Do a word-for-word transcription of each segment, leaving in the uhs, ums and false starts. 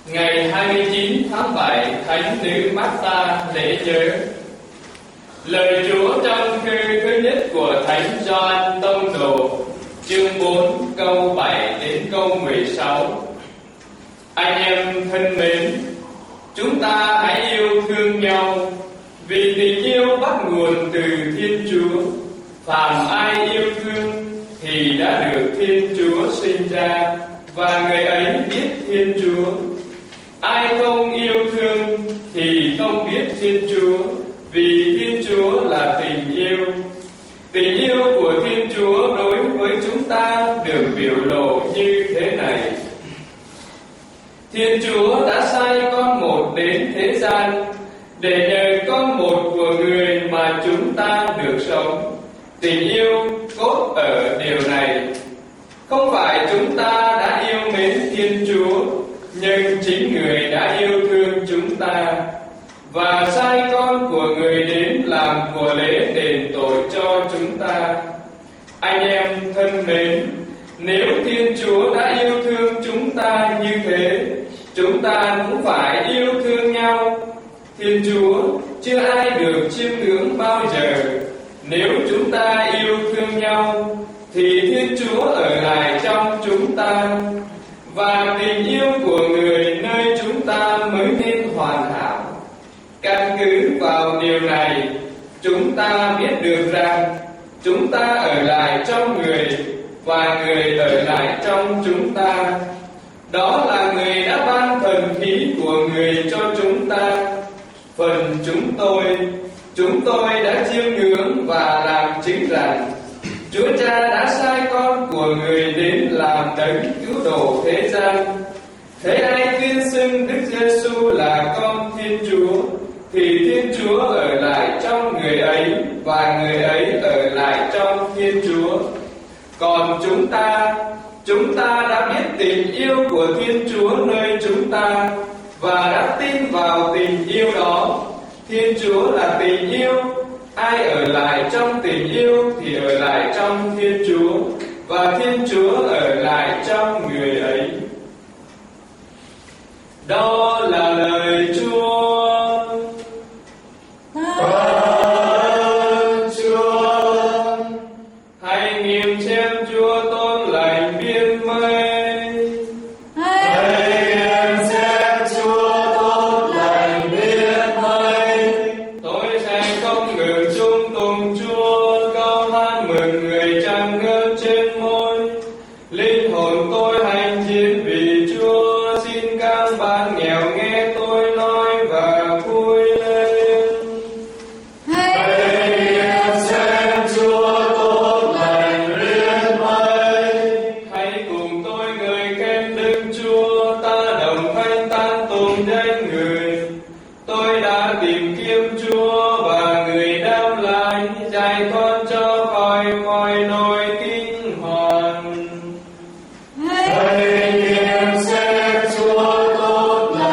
Ngày hai mươi chín tháng bảy, Thánh nữ Marta lễ nhớ. Lời Chúa trong thư thứ nhất của Thánh Gioan Tông Đồ, chương bốn câu bảy đến câu mười sáu. Anh em thân mến, chúng ta hãy yêu thương nhau, vì tình yêu bắt nguồn từ Thiên Chúa. Phàm ai yêu thương thì đã được Thiên Chúa sinh ra, và người ấy biết Thiên Chúa. Ai không yêu thương thì không biết Thiên Chúa, vì Thiên Chúa là tình yêu. Tình yêu của Thiên Chúa đối với chúng ta được biểu lộ như thế này: Thiên Chúa đã sai con một đến thế gian, để nhờ con một của người mà chúng ta được sống. Tình yêu cốt ở điều này: không phải chúng ta đã yêu mến Thiên Chúa, nhưng chính người đã yêu thương chúng ta và sai con của người đến làm của lễ đền tội cho chúng ta. Anh em thân mến, nếu Thiên Chúa đã yêu thương chúng ta như thế, chúng ta cũng phải yêu thương nhau. Thiên Chúa chưa ai được chiêm ngưỡng bao giờ. Nếu chúng ta yêu thương nhau thì Thiên Chúa ở lại trong chúng ta, và tình yêu của người nơi chúng ta mới nên hoàn hảo. Căn cứ vào điều này, chúng ta biết được rằng chúng ta ở lại trong người và người ở lại trong chúng ta. Đó là người đã ban thần khí của người cho chúng ta. Phần chúng tôi, chúng tôi đã chiêm ngưỡng và làm chứng rằng Chúa Cha đã sai con của người đến làm đấng cứu độ thế gian. Thế ai tuyên xưng Đức Giêsu là con Thiên Chúa, thì Thiên Chúa ở lại trong người ấy và người ấy ở lại trong Thiên Chúa. Còn chúng ta, chúng ta đã biết tình yêu của Thiên Chúa nơi chúng ta và đã tin vào tình yêu đó. Thiên Chúa là tình yêu. Ai ở lại trong tình yêu thì ở lại trong Thiên Chúa, và Thiên Chúa ở lại trong người ấy. Đó là lời Chúa. Ơn Chúa. Hãy nghiệm xem Chúa tốt lành biết mấy. Hãy cùng tôi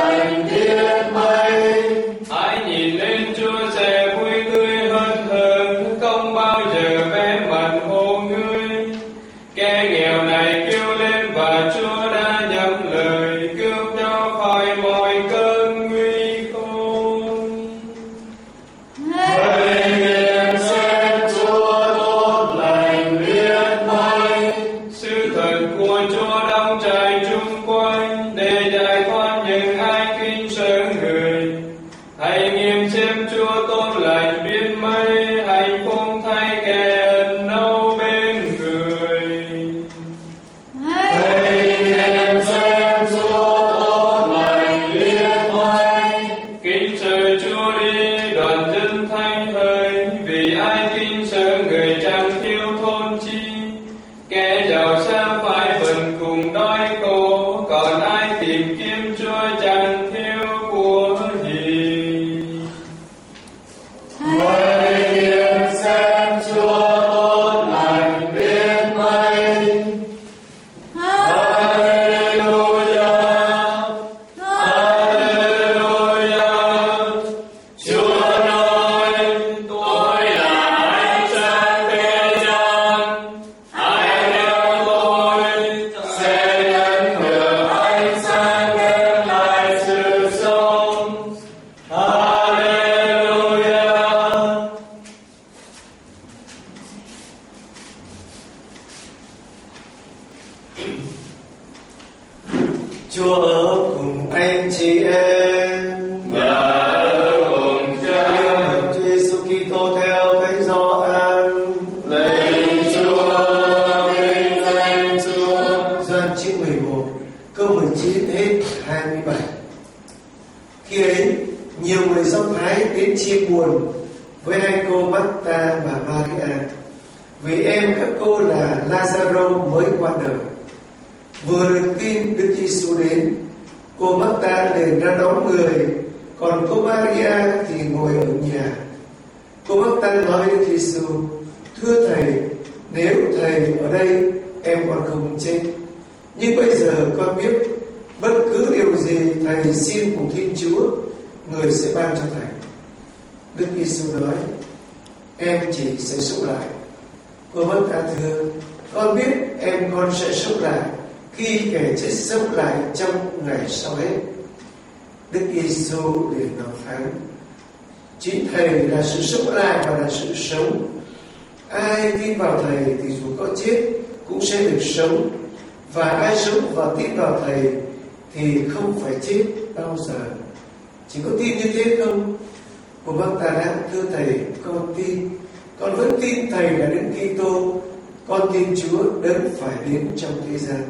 Chúa ở cùng anh chị em và ở cùng Cha. Chúa Giêsu Kitô theo Thánh Gioan. Lạy Chúa, vinh danh Chúa. Gioan chương mười một câu mười chín hết hai mươi bảy. Khi ấy, nhiều người Do Thái đến chia buồn với hai cô Marta và Maria, vì em các cô là Lazaro mới qua đời. Vừa được tin Đức Giêsu đến, cô Marta liền ra đón người, còn cô Maria thì ngồi ở nhà. Cô Marta nói với Đức Giêsu: Thưa Thầy, nếu Thầy ở đây, em còn không chết. Nhưng bây giờ con biết bất cứ điều gì Thầy xin cùng Thiên Chúa, Người sẽ ban cho Thầy. Đức Giêsu nói: Em chỉ sẽ sống lại. Cô Marta thưa: Con biết em con sẽ sống lại khi kẻ chết sống lại trong ngày sau hết. Đức Giêsu liền nói phán: Chính Thầy là sự sống lại và là sự sống. Ai tin vào Thầy thì dù có chết cũng sẽ được sống, và ai sống và tin vào Thầy thì không phải chết bao giờ. Chỉ có tin như thế không? Cô Marta đáp: Thưa Thầy, con tin. Con vẫn tin Thầy là Đức Kitô, con tin Chúa đấng phải đến trong thế gian.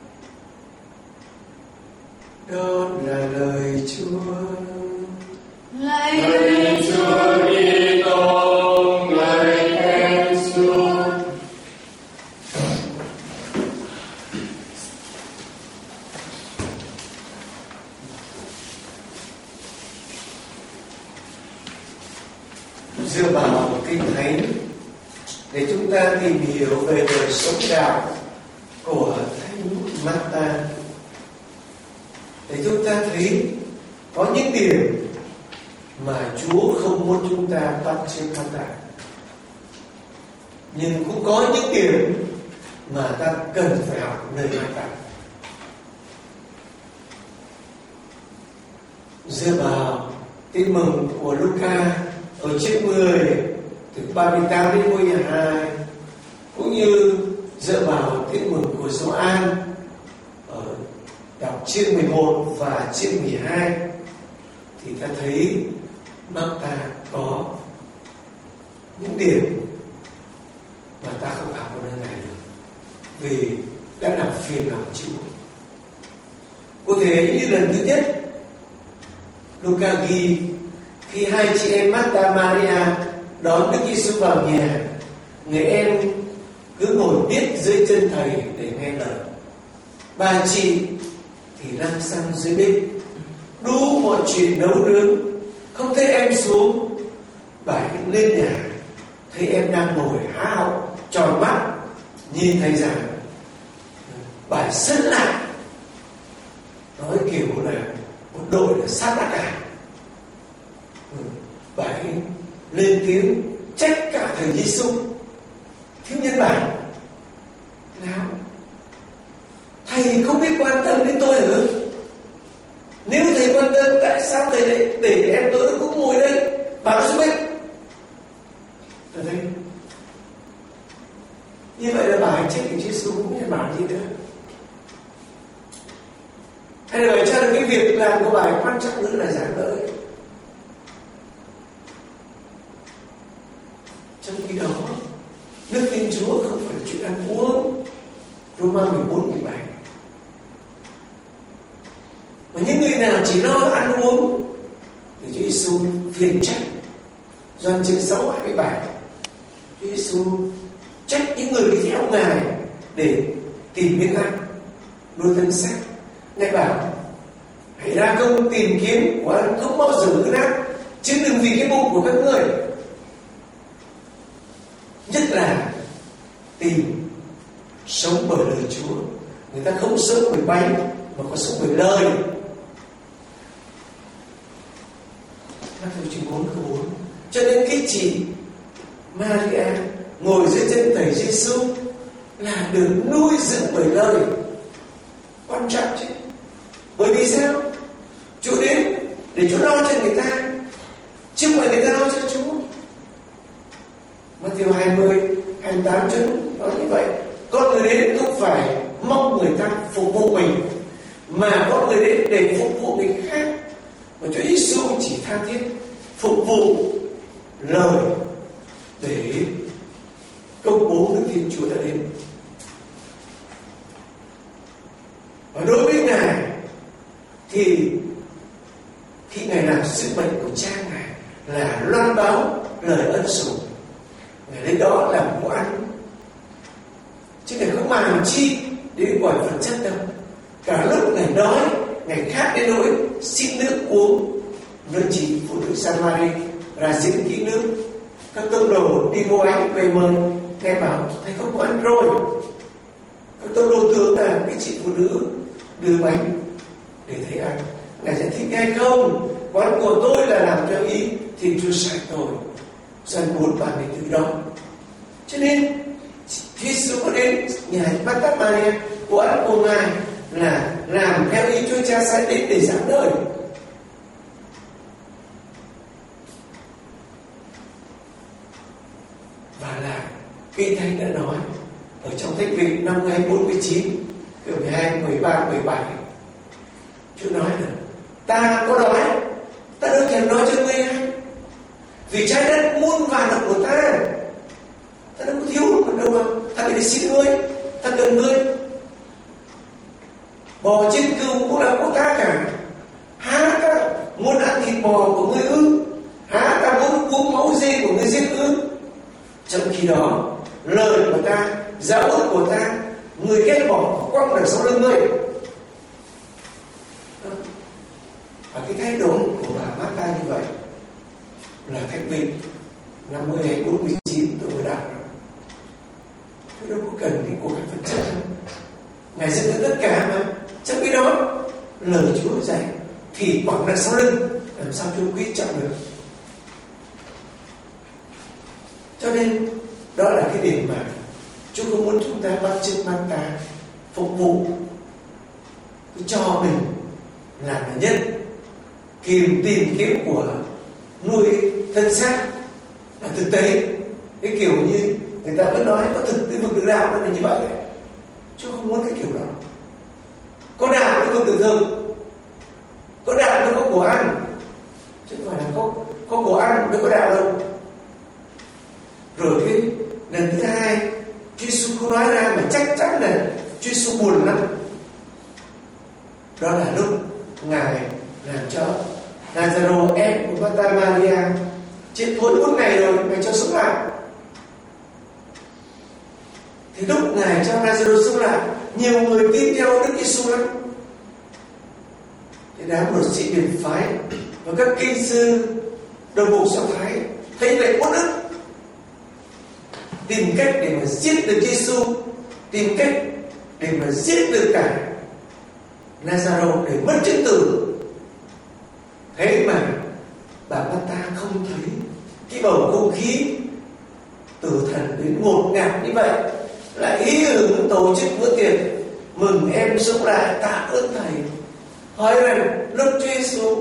Đó là lời Chúa. Lạy Chúa Kitô, ngợi khen Chúa. Dựa vào Kinh Thánh để chúng ta tìm hiểu về đời sống đạo của Thánh Marta, để chúng ta thấy có những điểm mà Chúa không muốn chúng ta bắt chước Marta, nhưng cũng có những điểm mà ta cần phải học nơi Marta. Dựa vào Tin mừng của Luca ở chương mười từ ba mươi tám đến bốn mươi hai, cũng như dựa vào Tin mừng của Gioan ở đọc chương mười một và chương mười hai, thì ta thấy Marta có những điểm mà ta không học ở nơi này được, vì đã làm phiền lòng Chúa. Cụ thể như lần thứ nhất, Luca ghi khi hai chị em Marta Maria đón Đức Giêsu vào nhà, người em cứ ngồi biết dưới chân Thầy để nghe lời. Bà chị thì lăn xăng dưới bếp, đủ mọi chuyện nấu nướng. Không thấy em xuống, bà lên nhà thấy em đang ngồi há họng tròn mắt nhìn Thầy giảng. Bà sững lại, nói kiểu là một đội là sát đá cả. Bà ấy lên tiếng trách cả Thầy Giêsu: Thiếu nhân bản, nào Thầy không biết quan tâm đến tôi hả? Nếu Thầy quan tâm, tại sao Thầy lại để em tôi cũng ngồi đây bảo nó xuống bếp? Ở đây như vậy là bà ấy trách Thầy Giêsu cũng nhân bản gì nữa, hay là cho được cái việc làm của bà ấy quan trọng nữa là giảng lợi? Trong khi đó, đức tin Chúa không phải chuyện ăn uống. Roma mười bốn mười bảy. Mà những người nào chỉ lo ăn uống thì Chúa Giêsu phiền trách. Gioan chương sáu hai mươi bảy, Chúa Giêsu trách những người đi theo Ngài để tìm miếng ăn, nuôi thân xác. Ngài bảo: hãy ra công tìm kiếm của ăn, không bao giờ ứ nát, chứ đừng vì cái bụng của các người. Nhất là tìm sống bởi lời Chúa. Người ta không sống bởi bánh mà có sống bởi lời. Matthew chương bốn câu bốn. Cho nên cái chị Maria ngồi dưới chân Thầy Giêsu là được nuôi dưỡng bởi lời. Quan trọng chứ. Bởi vì sao? Chúa đến để Chúa lo cho người ta, chứ không phải người ta lo cho Chúa. Matthew hai mươi, hai mươi tám chữ nói như vậy: con người đến không phải mong người ta phục vụ mình, mà có người đến để phục vụ người khác. Và Chúa Giêsu chỉ tha thiết phục vụ lời để công bố Đức Thiên Chúa đã đến. Và đối với Ngài thì khi Ngài làm sứ mệnh của Cha Ngài là loan báo lời ân sủng, Ngài đến đó làm bữa ăn, chứ Ngài không màng chi đến quả vật chất đâu. Cả lúc Ngài đói, Ngài khát đến nỗi xin nước uống, nơi chị phụ nữ Samari ra giếng kỹ nước. Các tông đồ đi mua bánh về mời, nghe bảo thầy không có ăn rồi. Các tông đồ tưởng là cái chị phụ nữ đưa bánh để thầy ăn. Ngài giải thích ngay không, quán của tôi là làm theo ý Thiên Chúa sai tôi, dân muốn bàn đến từ đó. Cho nên Chúa Giêsu có đến nhà Martha Maria, quán của Ngài là làm theo ý Chúa Cha sai đến để giảng đời. Và là Kinh Thánh đã nói ở trong Thánh Vịnh năm hai bốn mươi chín, câu mười hai, mười ba, mười bảy, Chúa nói là ta có đói, ta đâu thèm nói cho ngươi ăn, vì trái đất muôn vàn là của ta, ta đâu có thiếu được đâu mà ta phải đi xin ngươi, ta cần ngươi. Bò trên cừu cũng là của ta cả, há ta muốn ăn thịt bò của ngươi ư? Há ta muốn uống máu dê của ngươi giết ư? Trong khi đó lời của ta, giáo huấn của ta, người ghét bỏ quăng đằng sau lưng ngươi. Và cái thái độ của bà Martha như vậy là Thánh Vịnh năm mươi hay bốn mươi chín tôi mới đọc. Tôi đâu có cần cái cuộc hành vật chất đâu. Ngài dạy tất cả mà. Trong khi đó lời Chúa dạy thì quẳng đằng sau lưng, làm sao Chúa quý trọng được. Cho nên đó là cái điểm mà Chúa không muốn chúng ta bắt chước Martha phục vụ cho mình làm là nhân, kìm tìm kiếm của nuôi thân xác là thực tế. Cái kiểu như người ta vẫn nói có thực cái vực tự đạo nó là như vậy. Chúa không muốn cái kiểu đó. Có đạo nó không tự thường, có đạo nó có của ăn, chứ không phải là có có của ăn mới có đạo đâu. Rồi cái lần thứ hai Chúa Giêsu không nói ra mà chắc chắn là Chúa Giêsu buồn lắm. Đó là lúc Ngài làm cho Lazaro em của Martha Maria chết thốn bốn ngày rồi, Ngài cho sống lại. Thì lúc Ngài cho Lazaro sống lại, nhiều người tin theo Đức Giêsu lắm. Thì đám luật sĩ biệt phái và các kinh sư đồng bộ Do Thái thấy vậy uất ức, tìm cách để mà giết được Giêsu, tìm cách để mà giết được cả Lazaro để mất chứng tử. Thế mà bà Martha không thấy cái bầu không khí từ thần đến ngột ngạt như vậy, lại ý hưởng tổ chức bữa tiệc mừng em sống lại, tạ ơn thầy. Hỏi rằng lúc Chúa Giêsu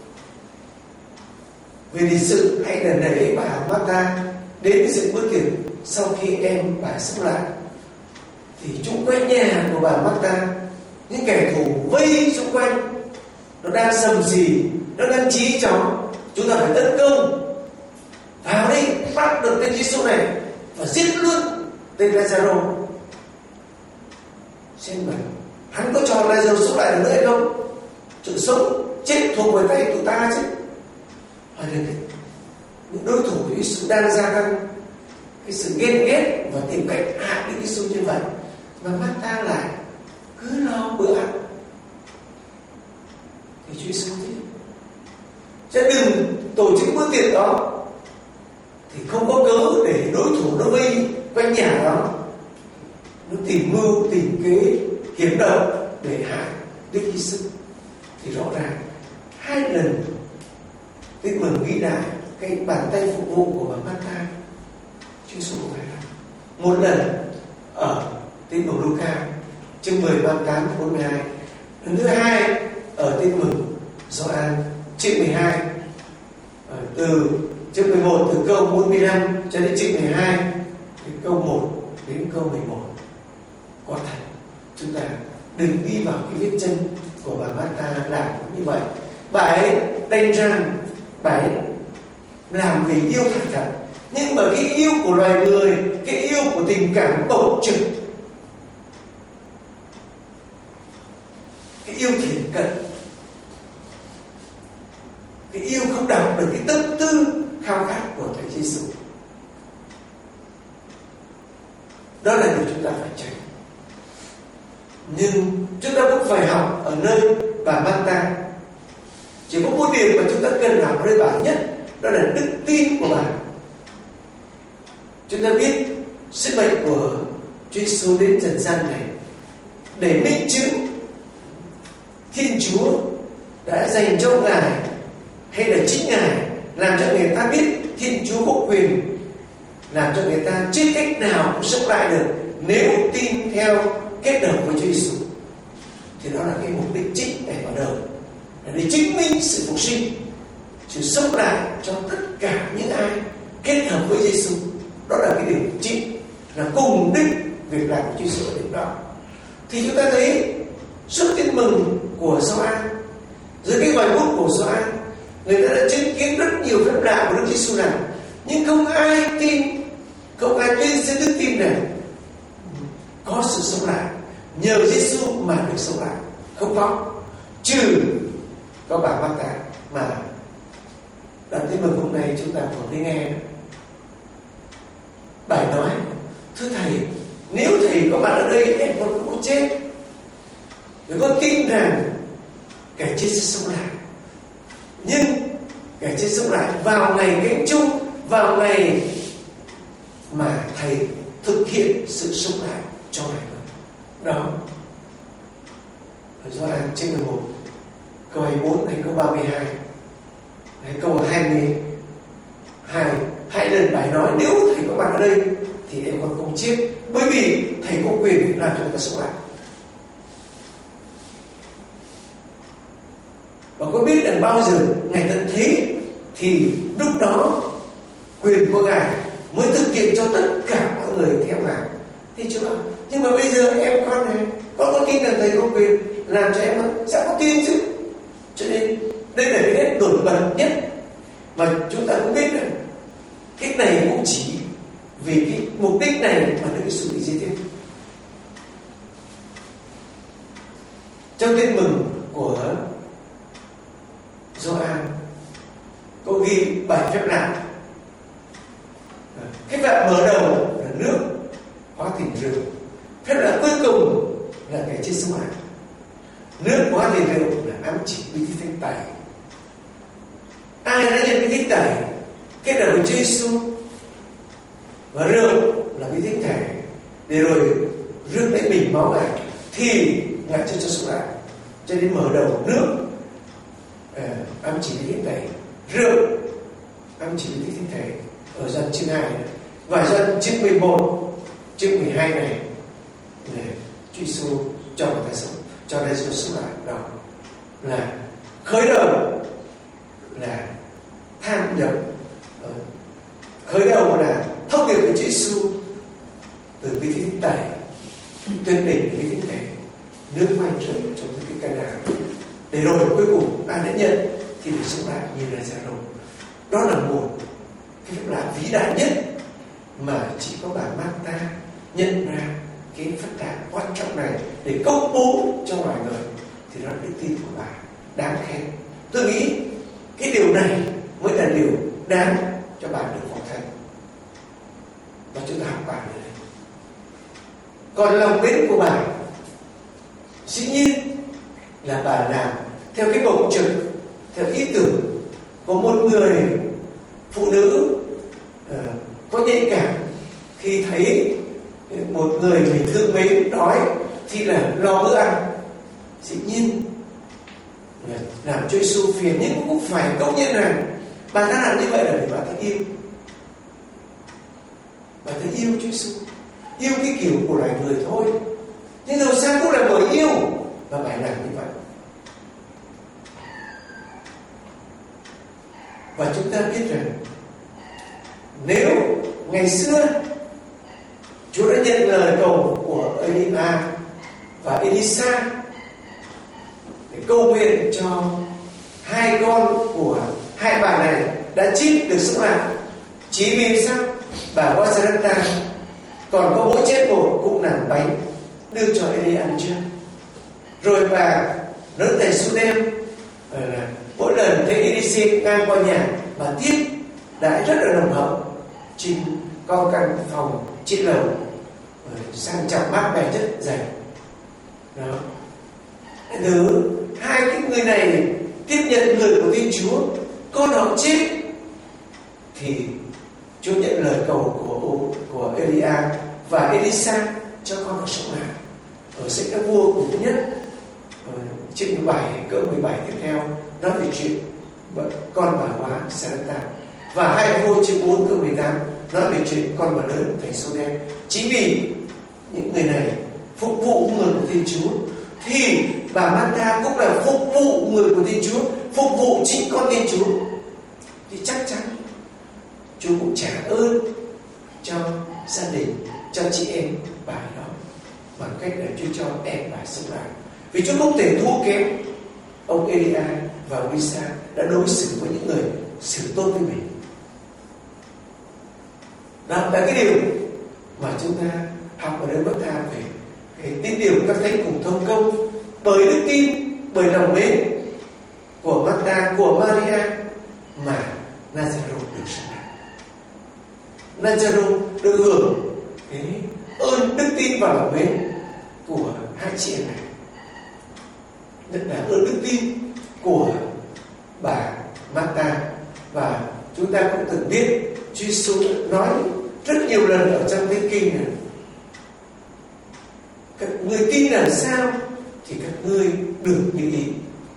về lịch sử hay lần đấy bà Martha đến dự bữa tiệc sau khi em bà sống lại, thì chung quanh nhà của bà Martha những kẻ thù vây xung quanh, nó đang sầm xì, nó đang chí chó, chúng ta phải tấn công vào đây, bắt được tên Giêsu này và giết luôn tên Lazaro. Xem mà hắn có cho Lazaro sống lại được nữa hay không? Sự sống chết thuộc về tay tụi ta chứ. Và những đối thủ của Giêsu đang gia tăng cái sự ghen ghét và tìm cách hại Đức Giêsu như vậy, mà Martha lại cứ lo bữa ăn. Thì Chúa Giêsu thế, chứ đừng tổ chức bữa tiệc đó thì không có cớ để đối thủ nó vây quanh nhà đó, nó tìm mưu tìm kế hiểm độc để hại Đức Giêsu. Thì rõ ràng hai lần Tin mừng ghi lại cái bàn tay phục vụ của bà Martha, Chúa Giêsu phải làm. Một lần ở Tin mừng Luca chương mười ba mươi tám bốn mươi hai, lần thứ hai ở Tin mừng Gioan chương mười hai, từ chương mười một, từ câu bốn mươi lăm cho đến chương mười hai, từ câu một đến câu mười một. Có thật chúng ta đừng đi vào cái vết chân của bà Martha làm như vậy. Bà ấy đành rằng bà ấy làm vì yêu thật thật, nhưng mà cái yêu của loài người, cái yêu của tình cảm bộc trực, cái yêu thiện cận, cái yêu không đọc được cái tâm tư khao khát của Thầy Giêsu. Đó là điều chúng ta phải tránh. Nhưng chúng ta cũng phải học ở nơi bà Martha. Chỉ có một điều mà chúng ta cần học nơi bà nhất, đó là đức tin của bà. Chúng ta biết sứ mệnh của Chúa Giêsu đến trần gian này để minh chứng Thiên Chúa đã dành cho Ngài, hay là chính Ngài làm cho người ta biết Thiên Chúa có quyền làm cho người ta chưa cách nào cũng sống lại được nếu tin theo kết hợp với Chúa Giêsu. Thì đó là cái mục đích chính để vào đời, để chứng minh sự phục sinh, sự sống lại cho tất cả những ai kết hợp với Giêsu. Đó là cái điều chính, là cùng đích việc làm của Chúa Giêsu ở điểm đó. Thì chúng ta thấy suốt tin mừng của Gioan, dưới cái ngòi bút của Gioan, người ta đã chứng kiến rất nhiều phép lạ của Đức Giêsu làm, nhưng không ai tin, không ai tin trên đức tin này có sự sống lại nhờ Giêsu mà được sống lại. Không có, trừ có bà Martha mà đoạn tin mừng hôm nay chúng ta vừa đi nghe. Bài nói: thưa Thầy, nếu Thầy có mặt ở đây em con cũng không chết. Vì con tin rằng kẻ chết sẽ sống lại. Nhưng kẻ chết sống lại vào ngày cánh chung, vào ngày mà Thầy thực hiện sự sống lại cho loài người. Đó, ở Gioan chương mười một câu hai mươi bốn hay câu ba mươi hai hay câu hai mươi hai, hai lần bài nói nếu Thầy có mặt ở đây thì em còn không chết, bởi vì Thầy có quyền làm cho người ta sống lại. Và có biết rằng bao giờ Ngài tận thế thì lúc đó quyền của Ngài mới thực hiện cho tất cả mọi người theo Ngài. Thì chưa ạ? Nhưng mà bây giờ em con này, con có tin rằng Thầy có quyền làm cho em sẽ có tin chứ. Cho nên đây là cái nét nổi bật nhất mà chúng ta cũng biết rằng cái này cũng chỉ vì cái mục đích này mà Đức Giêsu bị giết tiếp. Trong tin mừng của Gioan có ghi bảy phép lạ. Phép lạ mở đầu là nước hóa thành rượu. Phép lạ cuối cùng là kẻ chết sống lại. Nước hóa thành rượu là ám chỉ bí tích thánh tẩy. Ai đã nhận bí tích tẩy kết hợp với Chúa Giêsu, và rượu là bí tích thể để rồi rước lấy mình máu Ngài thì Ngài cho cho sống lại. Cho nên mở đầu nước à, ám chỉ bí tích tẩy, rượu ám chỉ bí tích thánh thể ở Gioan chương hai này. Và Gioan chương mười một, chương mười hai này để Chúa Giêsu cho người ta sống, cho người ta sống lại. Đó là khởi đầu là tham nhập, khởi đầu là thông điệp của Chúa Giêsu từ bí tích thánh tẩy, tuyên đỉnh bí tích thể, nước mai trời trong cái căn đàn, để rồi cuối cùng ai đã nhận thì được sống lại như là Lazaro. Đó là một cái phép lạ vĩ đại nhất mà chỉ có bà Martha nhận ra cái phép lạ quan trọng này để công bố cho loài người, thì đó là đức tin của bà đáng khen. Tôi nghĩ cái điều này mới là điều đáng cho bà được phóng thành, và chúng ta học bà này. Còn lòng mến của bà dĩ nhiên là bà làm theo cái bộc trực, theo ý tưởng của một người phụ nữ uh, có nhạy cảm khi thấy một người mình thương mến đói thì là lo bữa ăn. Dĩ nhiên là làm cho Giêsu phiền, nhưng cũng phải công nhận rằng bà đã làm như vậy là để bà thấy yêu, bà thấy yêu Chúa Giêsu, yêu cái kiểu của loài người thôi, nhưng đâu sao cũng là bởi yêu và bà làm như vậy. Và chúng ta biết rằng nếu ngày xưa Chúa đã nhận lời cầu của Elia và Elisa để cầu nguyện cho hai con của hai bà này đã chết được sống lại. Chỉ vì sao? Bà Wasarata còn có mỗi chết một cũng làm bánh đưa cho Eli ăn chưa. Rồi bà lớn thầy Sunem là mỗi lần thấy Elise ngang qua nhà, bà tiếp đãi rất là nồng hậu trên con căn phòng trên lầu, sang trọng mát mẻ rất dày. Đó. Thứ hai cái người này tiếp nhận lời của Thiên Chúa, con họ chết thì Chúa nhận lời cầu của của Elia và Elisa cho con họ sống lại. Ở sách các vua của thứ nhất chương mười bảy cỡ mười bảy tiếp theo nói về chuyện con bà hóa Sarata, và hai vua chương bốn cỡ mười tám nói về chuyện con bà lớn thành Sonem. Chính vì những người này phục vụ người của Thiên Chúa thì bà Martha cũng là phục vụ người của Thiên Chúa, phục vụ chính con Thiên Chúa, thì chắc chắn Chúa cũng trả ơn cho gia đình, cho chị em bà đó bằng cách là Chúa cho em bà sống lại. Vì Chúa không thể thua kém ông Elia và Elisa đã đối xử với những người xử tốt với mình. Đó là cái điều mà chúng ta học ở đây Bậc Thang về cái tín điều các thánh cùng thông công. Bởi đức tin, bởi lòng mến của Martha, của Maria mà Nazaro được sống lại. Nazaro được hưởng cái ơn đức tin và lòng mến của hai chị em này, nhất là ơn đức tin của bà Martha. Và chúng ta cũng từng biết Chúa Giêsu nói rất nhiều lần ở trong Thánh Kinh này: các người tin làm sao thì các ngươi được như ý.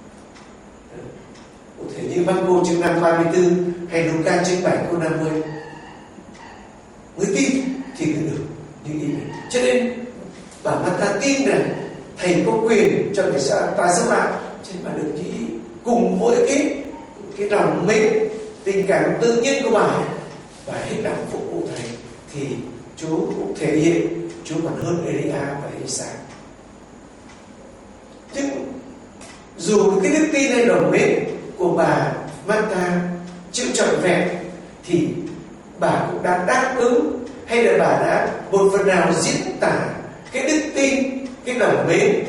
Cụ thể như Marco chương năm ba mươi tư hay Luca chương bảy câu năm mươi, người tin thì cứ được như ý mình. Cho nên bà Martha tin rằng thầy có quyền cho người ta sống lại, cho nên bà được như ý. Cùng với cái cái lòng mến, tình cảm tự nhiên của bà và hết lòng phục vụ thầy, thì Chúa cũng thể hiện Chúa còn hơn Elia và Elisa. Nhưng dù cái đức tin hay lòng mến của bà Martha chưa trọn vẹn, thì bà cũng đã đáp ứng, hay là bà đã một phần nào diễn tả cái đức tin, cái lòng mến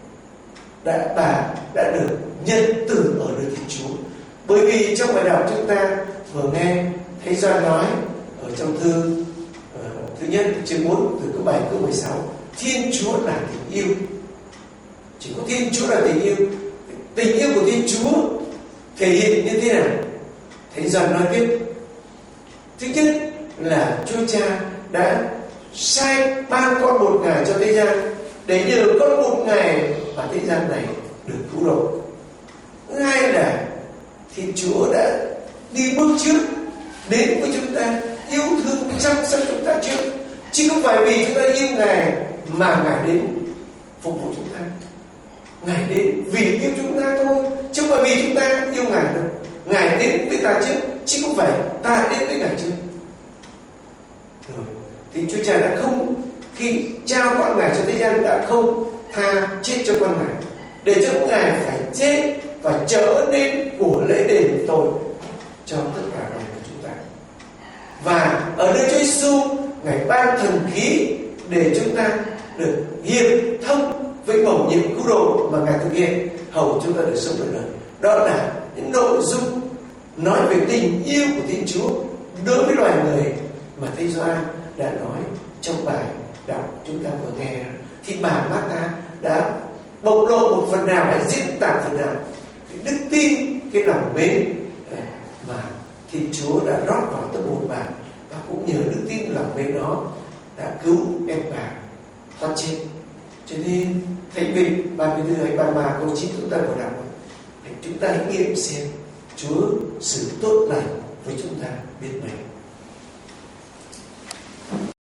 đã bà đã được nhân từ ở nơi Thiên Chúa. Bởi vì trong bài đọc chúng ta vừa nghe thấy Gioan nói ở trong thư uh, thứ nhất chương bốn từ câu bảy câu mười sáu, Thiên Chúa là tình yêu. Chỉ có Thiên Chúa là tình yêu. Tình yêu của Thiên Chúa thể hiện như thế nào? Thánh Gioan nói tiếp: thứ nhất là Chúa Cha đã sai ban con một Ngài cho thế gian, để nhờ con một Ngài mà thế gian này được cứu độ. Thứ hai là Thiên Chúa đã đi bước trước đến với chúng ta, yêu thương chăm sóc chúng ta trước, chứ không phải vì chúng ta yêu Ngài mà Ngài đến phục vụ chúng ta. Ngài đến vì yêu chúng ta thôi, chứ không phải vì chúng ta yêu Ngài đâu. Ngài đến với ta trước, chứ không phải ta đến với Ngài trước. Rồi thì Chúa Cha đã không, khi trao con Ngài cho thế gian, đã không tha chết cho con Ngài, để cho Ngài phải chết và trở nên của lễ đền tội cho tất cả đời của chúng ta. Và ở nơi Chúa Giêsu, Ngài ban thần khí để chúng ta được hiệp thông với mầu nhiệm cứu độ mà Ngài thực hiện, hầu chúng ta được sống đời đời. Đó là những nội dung nói về tình yêu của Thiên Chúa đối với loài người mà Thầy Gioan đã nói trong bài đọc chúng ta vừa nghe. Thì bà Martha đã bộc lộ một phần nào, hay diễn tả phần nào cái đức tin, cái lòng mến mà Thiên Chúa đã rót vào tâm hồn bà, và cũng nhờ đức tin lòng mến đó đã cứu em bà thoát chết. Cho nên Thánh Vịnh ba mươi tư hay ba mươi ba câu chín chúng ta vừa đọc, chúng ta hãy nghiệm xem Chúa xử tốt lành với chúng ta biết mấy.